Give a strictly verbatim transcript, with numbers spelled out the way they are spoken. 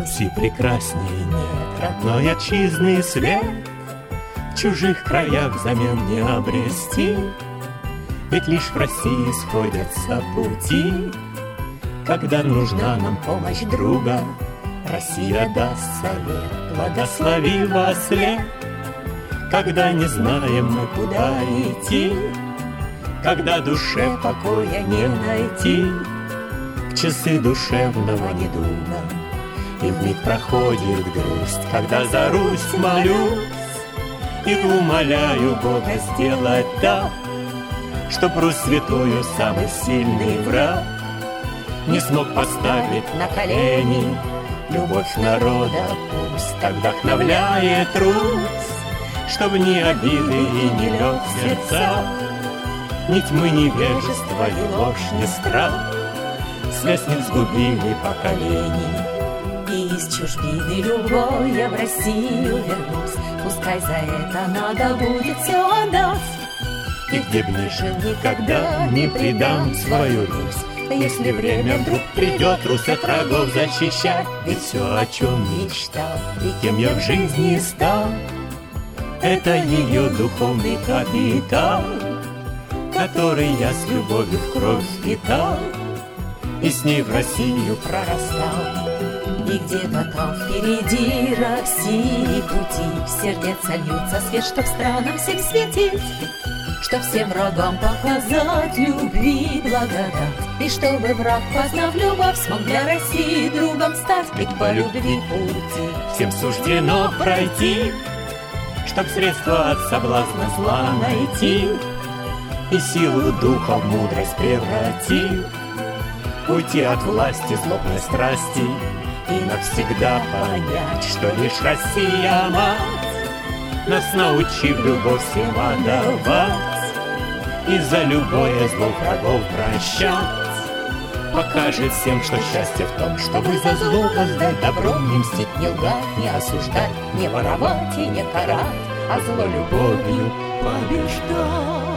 Руси прекрасней нет родной отчизны свет, в чужих краях взамен не обрести. Ведь лишь в России сходятся пути, когда нужна нам помощь друга. Россия даст совет, благослови во след, когда не знаем мы, куда идти, когда душе покоя не найти. В часы душевного недуга и вмиг проходит грусть, когда за Русь молюсь и умоляю Бога сделать так, чтоб Русь святую самый сильный враг не смог поставить на колени. Любовь народа пусть так вдохновляет Русь, чтоб ни обиды и ни лед в сердцах, ни тьмы невежества и ложь, ни страх связь не сгубили поколений. И из чужбины любой я в Россию вернусь, пускай за это надо будет все отдать. И где б ни жил, никогда не предам свою Русь. Если время вдруг придет Русь от врагов защищать, ведь все, о чем мечтал и кем я в жизни стал, это ее духовный капитал, который я с любовью в кровь впитал и с ней в Россию прорастал. И где-то там впереди России пути, в сердце льется свет, чтоб странам всем светить, чтоб всем врагам показать любви благодать, и чтобы враг, познав любовь, смог для России другом стать. Ведь по любви пути всем суждено пройти, чтоб средства от соблазна зла найти и силу духа в мудрость превратить, уйти от власти злобной страсти и навсегда понять, что лишь Россия мать нас научив любовь всем отдавать и за любое зло врагов прощать. Покажет всем, что счастье в том, чтобы за зло воздать добром, не мстить, не лгать, не осуждать, не воровать и не карать, а зло любовью побеждать.